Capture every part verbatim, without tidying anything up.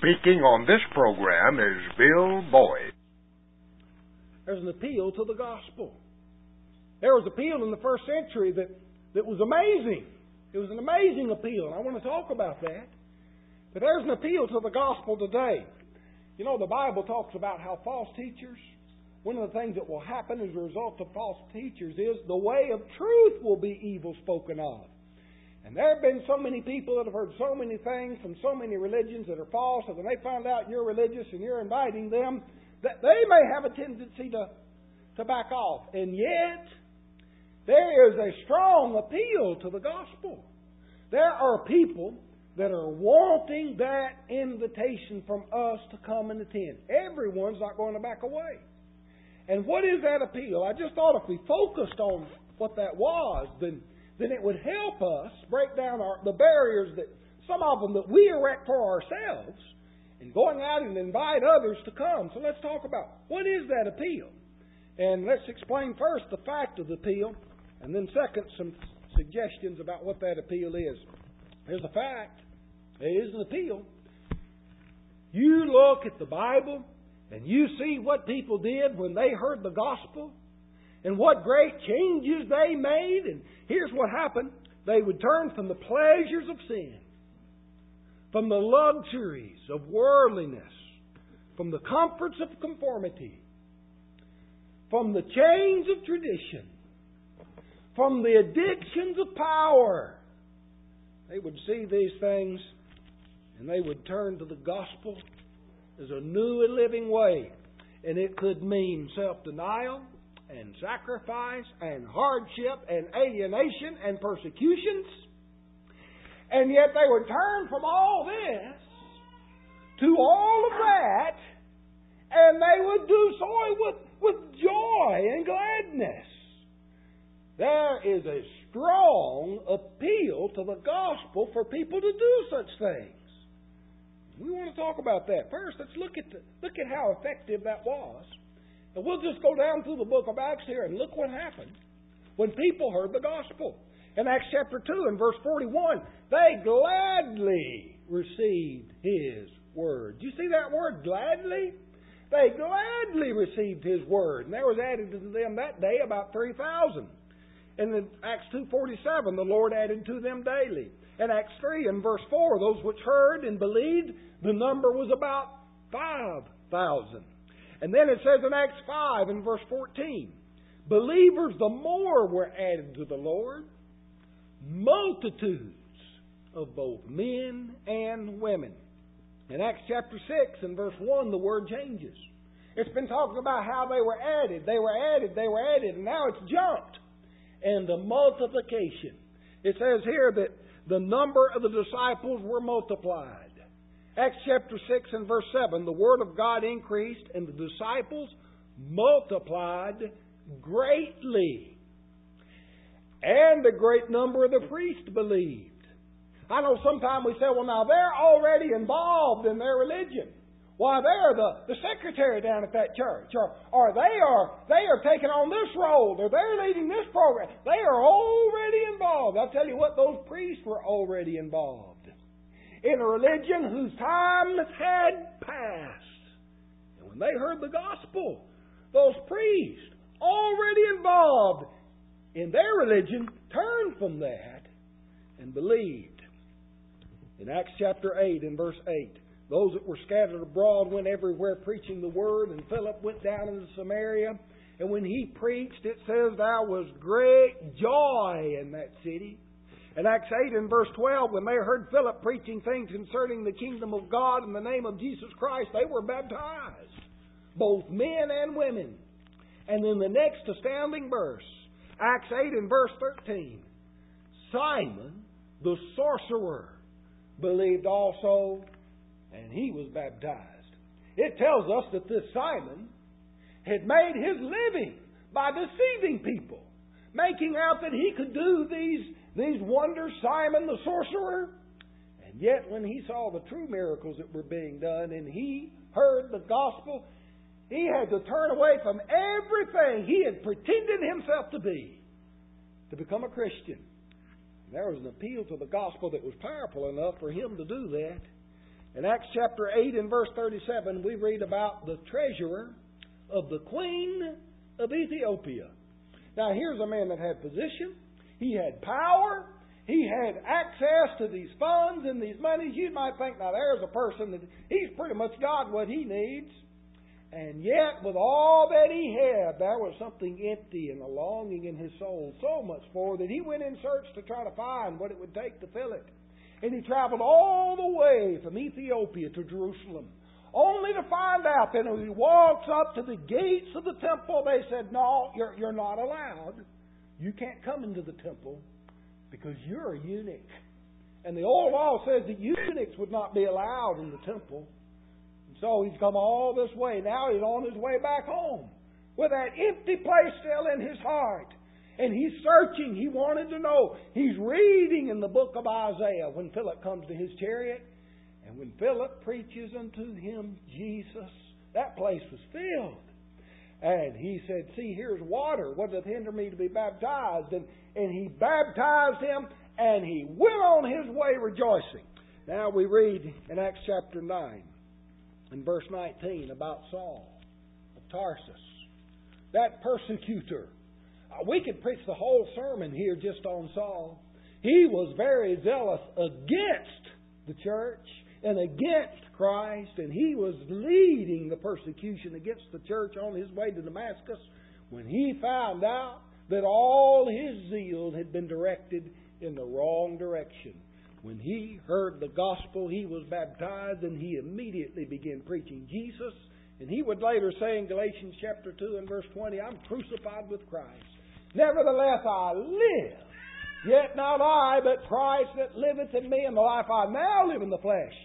Speaking on this program is Bill Boyd. There's an appeal to the gospel. There was appeal in the first century that, that was amazing. It was an amazing appeal, and I want to talk about that. But there's an appeal to the gospel today. You know, the Bible talks about how false teachers, one of the things that will happen as a result of false teachers is the way of truth will be evil spoken of. And there have been so many people that have heard so many things from so many religions that are false, and when they find out you're religious and you're inviting them, that they may have a tendency to, to back off. And yet, there is a strong appeal to the gospel. There are people that are wanting that invitation from us to come and attend. Everyone's not going to back away. And what is that appeal? I just thought if we focused on what that was, then, then it would help us break down our, the barriers that some of them that we erect for ourselves and going out and invite others to come. So let's talk about what is that appeal. And let's explain first the fact of the appeal, and then second, some suggestions about what that appeal is. Here's the fact. It is an appeal. You look at the Bible and you see what people did when they heard the gospel and what great changes they made. And here's what happened. They would turn from the pleasures of sin, from the luxuries of worldliness, from the comforts of conformity, from the chains of tradition, from the addictions of power. They would see these things and they would turn to the gospel as a new and living way. And it could mean self-denial and sacrifice and hardship and alienation and persecutions. And yet they would turn from all this to all of that, and they would do so with, with joy and gladness. There is a strong appeal to the gospel for people to do such things. We want to talk about that. First, let's look at the, look at how effective that was. And we'll just go down through the book of Acts here and look what happened when people heard the gospel. In Acts chapter two and verse forty-one, they gladly received His word. Do you see that word, gladly? They gladly received His word. And there was added to them that day about three thousand. And in Acts two forty-seven, the Lord added to them daily. In Acts three and verse four, those which heard and believed, the number was about five thousand. And then it says in Acts five and verse fourteen, believers the more were added to the Lord, multitudes of both men and women. In Acts chapter six and verse one, the word changes. It's been talking about how they were added, they were added, they were added, and now it's jumped. And the multiplication. It says here that the number of the disciples were multiplied. Acts chapter six and verse seven, the Word of God increased and the disciples multiplied greatly. And a great number of the priests believed. I know sometimes we say, well, now they're already involved in their religion. Why, they're the, the secretary down at that church. Or, or they are they are taking on this role. Or they're leading this program. They are already involved. I'll tell you what, those priests were already involved in a religion whose time had passed. And when they heard the gospel, those priests, already involved in their religion, turned from that and believed. In Acts chapter eight and verse eight, those that were scattered abroad went everywhere preaching the word, and Philip went down into Samaria. And when he preached, it says there was great joy in that city. In Acts eight and verse twelve, when they heard Philip preaching things concerning the kingdom of God in the name of Jesus Christ, they were baptized, both men and women. And in the next astounding verse, Acts eight and verse thirteen, Simon the sorcerer believed also, and he was baptized. It tells us that this Simon had made his living by deceiving people, making out that he could do these, these wonders, Simon the sorcerer. And yet when he saw the true miracles that were being done and he heard the gospel, he had to turn away from everything he had pretended himself to be to become a Christian. There was an appeal to the gospel that was powerful enough for him to do that. In Acts chapter eight and verse thirty-seven, we read about the treasurer of the Queen of Ethiopia. Now, here's a man that had position. He had power. He had access to these funds and these monies. You might think, now, there's a person that he's pretty much got what he needs. And yet, with all that he had, there was something empty and a longing in his soul, so much for that he went in search to try to find what it would take to fill it. And he traveled all the way from Ethiopia to Jerusalem, only to find out that when he walks up to the gates of the temple, they said, no, you're, you're not allowed. You can't come into the temple because you're a eunuch. And the old law says that eunuchs would not be allowed in the temple. And so he's come all this way. Now he's on his way back home with that empty place still in his heart. And he's searching. He wanted to know. He's reading in the book of Isaiah when Philip comes to his chariot. And when Philip preaches unto him Jesus, that place was filled. And he said, see, here's water. What doth hinder me to be baptized? And, and he baptized him, and he went on his way rejoicing. Now we read in Acts chapter nine, in verse nineteen, about Saul of Tarsus, that persecutor. We could preach the whole sermon here just on Saul. He was very zealous against the church and against Christ, and he was leading the persecution against the church on his way to Damascus when he found out that all his zeal had been directed in the wrong direction. When he heard the gospel, he was baptized, and he immediately began preaching Jesus. And he would later say in Galatians chapter two and verse twenty, I'm crucified with Christ. Nevertheless I live, yet not I, but Christ that liveth in me, and the life I now live in the flesh.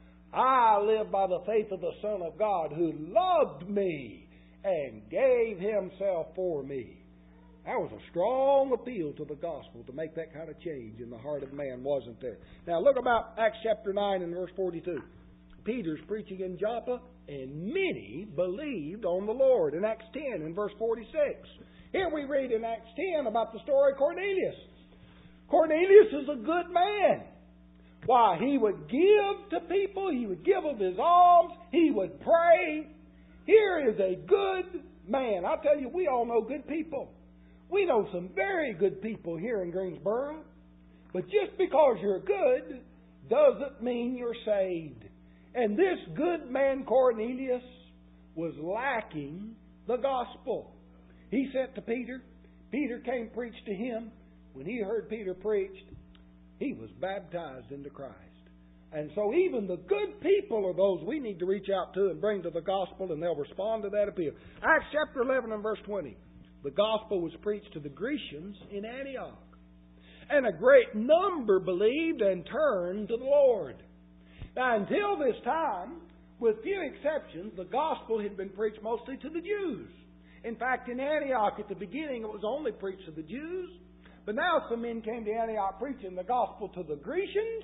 I live by the faith of the Son of God, who loved me and gave himself for me. That was a strong appeal to the gospel to make that kind of change in the heart of man, wasn't there? Now look about Acts chapter nine and verse forty-two. Peter's preaching in Joppa, and many believed on the Lord. In Acts ten and verse forty-six. Here we read in Acts ten about the story of Cornelius. Cornelius is a good man. Why, he would give to people, he would give of his alms, he would pray. Here is a good man. I tell you, we all know good people. We know some very good people here in Greensboro. But just because you're good doesn't mean you're saved. And this good man Cornelius was lacking the gospel. He sent to Peter. Peter came preach to him. When he heard Peter preach, he was baptized into Christ. And so even the good people are those we need to reach out to and bring to the gospel, and they'll respond to that appeal. Acts chapter eleven and verse twenty. The gospel was preached to the Grecians in Antioch. And a great number believed and turned to the Lord. Now, until this time, with few exceptions, the gospel had been preached mostly to the Jews. In fact, in Antioch at the beginning, it was only preached to the Jews. But now some men came to Antioch preaching the gospel to the Grecians,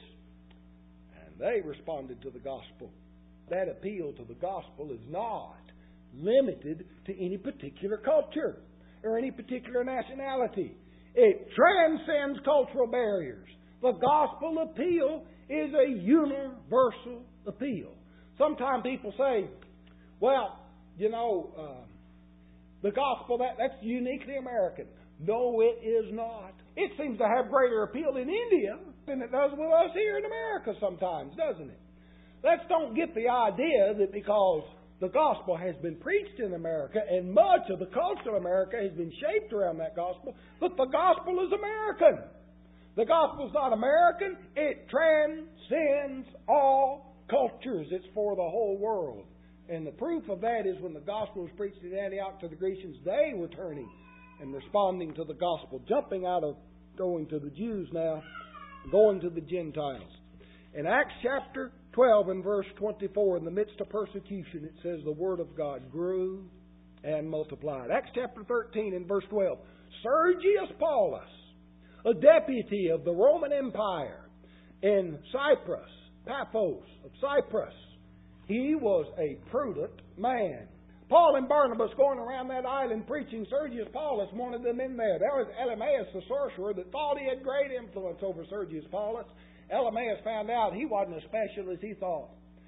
and they responded to the gospel. That appeal to the gospel is not limited to any particular culture or any particular nationality. It transcends cultural barriers. The gospel appeal is a universal appeal. Sometimes people say, well, you know, uh, the gospel, that, that's uniquely American. No, it is not. It seems to have greater appeal in India than it does with us here in America sometimes, doesn't it? Let's don't get the idea that because the gospel has been preached in America and much of the culture of America has been shaped around that gospel, that the gospel is American. The gospel is not American. It transcends all cultures. It's for the whole world. And the proof of that is when the gospel was preached in Antioch to the Grecians, they were turning and responding to the gospel, jumping out of going to the Jews now, going to the Gentiles. In Acts chapter twelve and verse twenty-four, in the midst of persecution, it says the word of God grew and multiplied. Acts chapter thirteen and verse twelve, Sergius Paulus, a deputy of the Roman Empire in Cyprus, Paphos of Cyprus, he was a prudent man. Paul and Barnabas going around that island preaching. Sergius Paulus wanted them in there. There was Elymas the sorcerer that thought he had great influence over Sergius Paulus. Elymas found out he wasn't as special as he thought.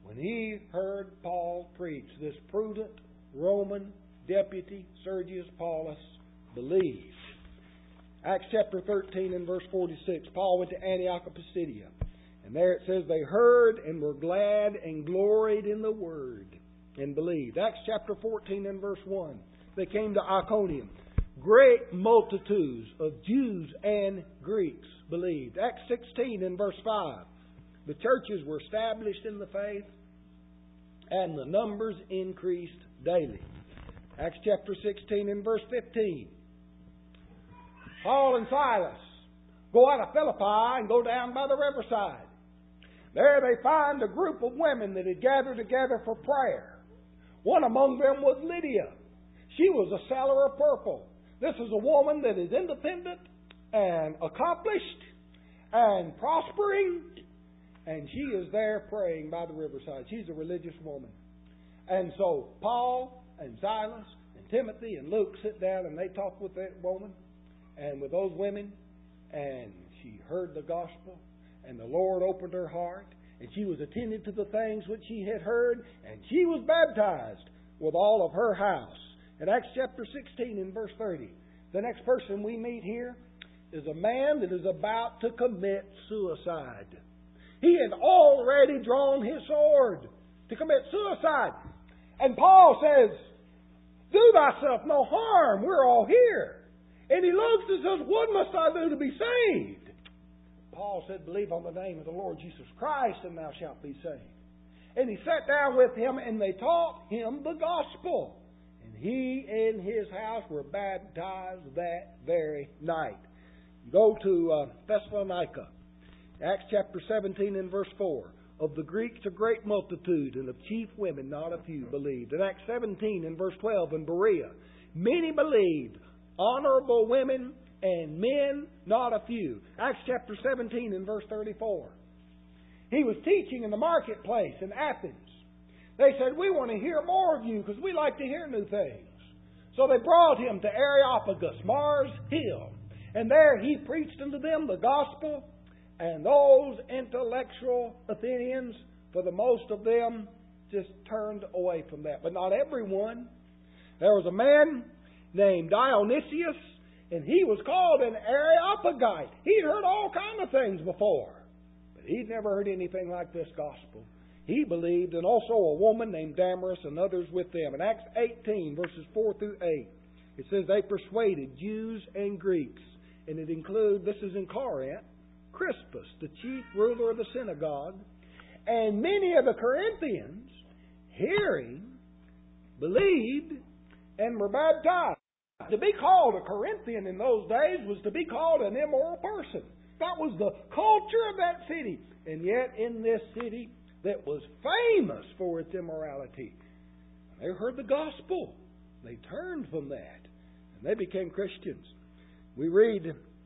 when he heard Paul preach, this prudent Roman deputy, Sergius Paulus, believed. Acts chapter thirteen and verse forty-six, Paul went to Antioch of Pisidia. And there it says, they heard and were glad and gloried in the word and believed. Acts chapter fourteen and verse one, they came to Iconium. Great multitudes of Jews and Greeks believed. Acts sixteen and verse five, the churches were established in the faith and the numbers increased daily. Acts chapter sixteen and verse fifteen, Paul and Silas go out of Philippi and go down by the riverside. There they find a group of women that had gathered together for prayer. One among them was Lydia. She was a seller of purple. This is a woman that is independent and accomplished and prospering. And she is there praying by the riverside. She's a religious woman. And so Paul and Silas and Timothy and Luke sit down and they talk with that woman and with those women. And she heard the gospel. And the Lord opened her heart. And she was attending to the things which she had heard. And she was baptized with all of her house. In Acts chapter sixteen and verse thirty, the next person we meet here is a man that is about to commit suicide. He had already drawn his sword to commit suicide. And Paul says, do thyself no harm. We're all here. And he looks and says, what must I do to be saved? Paul said, believe on the name of the Lord Jesus Christ and thou shalt be saved. And he sat down with him and they taught him the gospel. And he and his house were baptized that very night. Go to uh, Thessalonica. Acts chapter seventeen and verse four. Of the Greeks a great multitude, and of chief women not a few believed. In Acts seventeen and verse twelve in Berea, many believed, honorable women and men not a few. Acts chapter seventeen and verse thirty-four. He was teaching in the marketplace in Athens. They said, we want to hear more of you because we like to hear new things. So they brought him to Areopagus, Mars Hill. And there he preached unto them the gospel. And those intellectual Athenians, for the most of them, just turned away from that. But not everyone. There was a man named Dionysius, and he was called an Areopagite. He'd heard all kinds of things before, but he'd never heard anything like this gospel. He believed, and also a woman named Damaris and others with them. In Acts eighteen, verses four through eight, it says they persuaded Jews and Greeks, and it includes, this is in Corinth, Crispus, the chief ruler of the synagogue, and many of the Corinthians, hearing, believed, and were baptized. To be called a Corinthian in those days was to be called an immoral person. That was the culture of that city. And yet in this city that was famous for its immorality, they heard the gospel. They turned from that. And they became Christians. We read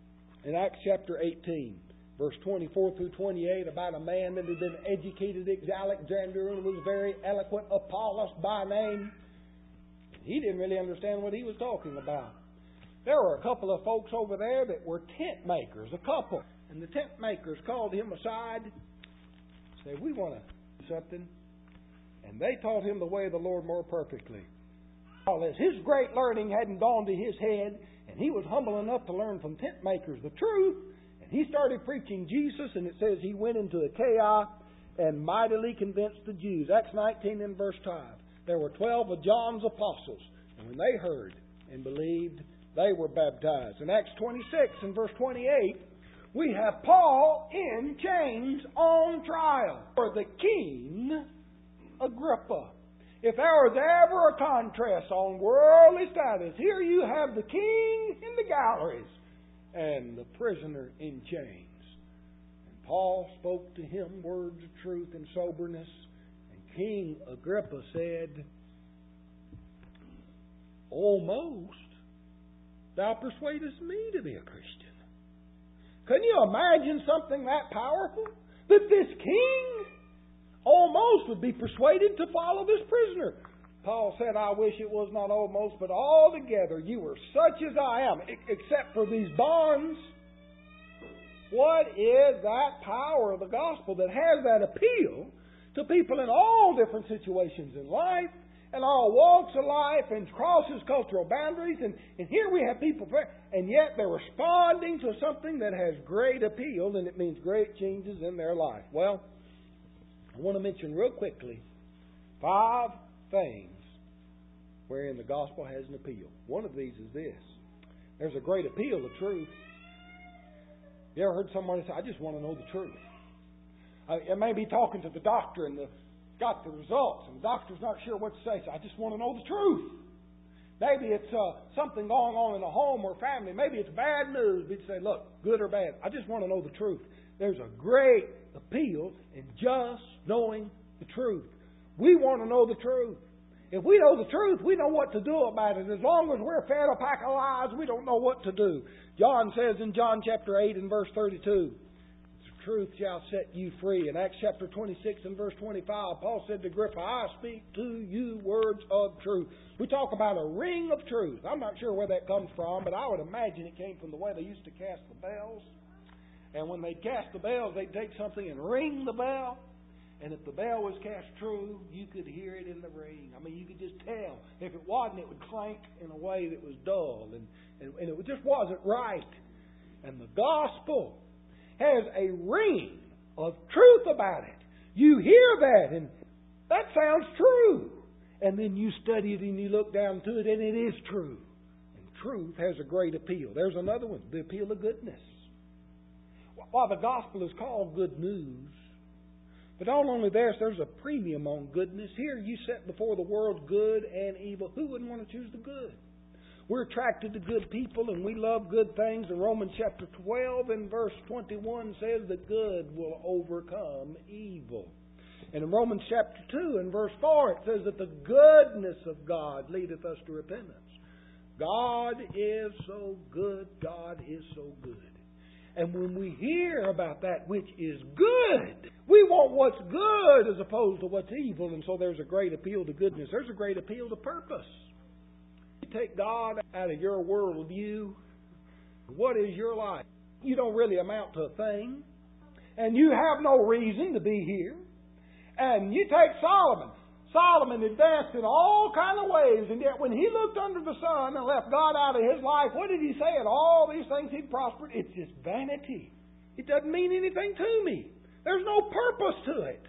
in Acts chapter eighteen, verse twenty-four through twenty-eight, about a man that had been educated at Alexandria and was very eloquent, Apollos by name. He didn't really understand what he was talking about. There were a couple of folks over there that were tent makers, a couple. And the tent makers called him aside, said, we want to do something. And they taught him the way of the Lord more perfectly. As his great learning hadn't dawned to his head, and he was humble enough to learn from tent makers the truth, and he started preaching Jesus, and it says he went into Achaia and mightily convinced the Jews. Acts nineteen and verse five. There were twelve of John's apostles, and when they heard and believed, they were baptized. In Acts twenty-six and verse twenty-eight, we have Paul in chains on trial for the king Agrippa. If there was ever a contrast on worldly status, here you have the king in the galleries and the prisoner in chains. And Paul spoke to him words of truth and soberness. King Agrippa said, almost thou persuadest me to be a Christian. Can you imagine something that powerful? That this king almost would be persuaded to follow this prisoner. Paul said, I wish it was not almost, but altogether you were such as I am, except for these bonds. What is that power of the gospel that has that appeal to people in all different situations in life and all walks of life and crosses cultural boundaries. And, and here we have people, and yet they're responding to something that has great appeal, and it means great changes in their life. Well, I want to mention real quickly five things wherein the gospel has an appeal. One of these is this. There's a great appeal to truth. You ever heard somebody say, I just want to know the truth? Uh, it may be talking to the doctor and the, got the results, and the doctor's not sure what to say, so I just want to know the truth. Maybe it's uh, something going on in a home or family. Maybe it's bad news. We'd say, look, good or bad, I just want to know the truth. There's a great appeal in just knowing the truth. We want to know the truth. If we know the truth, we know what to do about it. As long as we're fed a pack of lies, we don't know what to do. John says in John chapter eight and verse thirty-two, truth shall set you free. In Acts chapter twenty-six and verse twenty-five, Paul said to Agrippa, I speak to you words of truth. We talk about a ring of truth. I'm not sure where that comes from, but I would imagine it came from the way they used to cast the bells. And when they'd cast the bells, they'd take something and ring the bell. And if the bell was cast true, you could hear it in the ring. I mean, you could just tell. If it wasn't, it would clank in a way that was dull. And, and, and it just wasn't right. And the gospel has a ring of truth about it. You hear that, and that sounds true. And then you study it and you look down to it, and it is true. And truth has a great appeal. There's another one, the appeal of goodness. While the gospel is called good news, but not only there, there's a premium on goodness. Here you set before the world good and evil. Who wouldn't want to choose the good? We're attracted to good people and we love good things. In Romans chapter twelve and verse twenty-one says that good will overcome evil. And in Romans chapter two and verse four it says that the goodness of God leadeth us to repentance. God is so good. God is so good. And when we hear about that which is good, we want what's good as opposed to what's evil. And so there's a great appeal to goodness. There's a great appeal to purpose. You take God out of your worldview, what is your life? You don't really amount to a thing. And you have no reason to be here. And you take Solomon. Solomon advanced in all kind of ways, and yet when he looked under the sun and left God out of his life, what did he say? And all these things he'd prospered, it's just vanity. It doesn't mean anything to me. There's no purpose to it.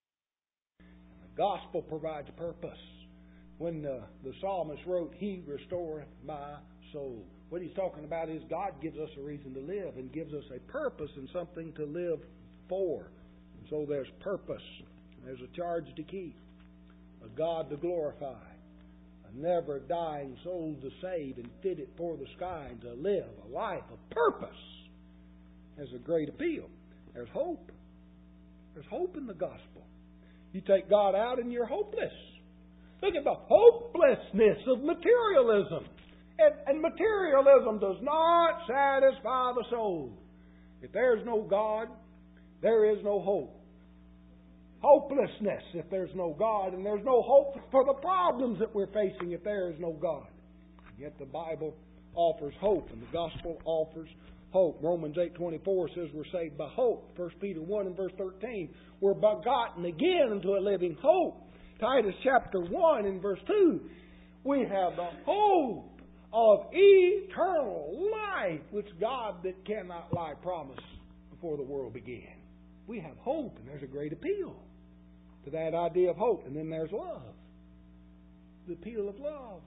The gospel provides purpose. When uh, the psalmist wrote, He restoreth my soul. What he's talking about is God gives us a reason to live and gives us a purpose and something to live for. And so there's purpose. There's a charge to keep. A God to glorify, a never-dying soul to save and fit it for the sky and to live a life of purpose. There's a great appeal. There's hope. There's hope in the gospel. You take God out and you're hopeless. Look at the hopelessness of materialism. And, and materialism does not satisfy the soul. If there's no God, there is no hope. Hopelessness if there's no God, and there's no hope for the problems that we're facing if there is no God. Yet the Bible offers hope, and the gospel offers hope. Romans eight twenty-four says we're saved by hope. First Peter one and verse thirteen, we're begotten again into a living hope. Titus chapter one and verse two, we have the hope of eternal life, which God that cannot lie promised before the world began. We have hope, and there's a great appeal to that idea of hope. And then there's love. The appeal of love.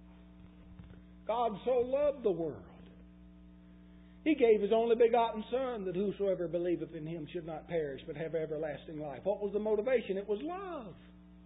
God so loved the world. He gave His only begotten Son, that whosoever believeth in Him should not perish, but have everlasting life. What was the motivation? It was love.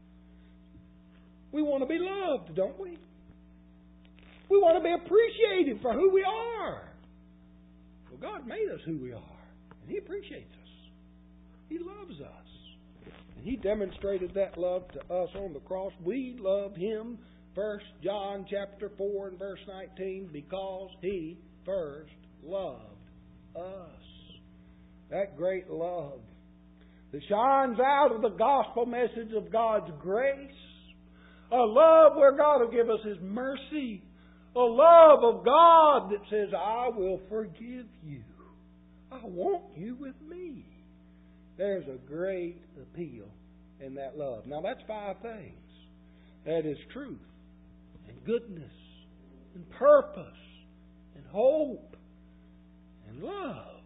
We want to be loved, don't we? We want to be appreciated for who we are. Well, God made us who we are, and He appreciates us. He loves us. And He demonstrated that love to us on the cross. We love Him. First John chapter four and verse nineteen, because He first loved us. That great love that shines out of the gospel message of God's grace. A love where God will give us His mercy. A love of God that says, I will forgive you. I want you with me. There's a great appeal in that love. Now that's five things. That is truth and goodness and purpose and hope and love.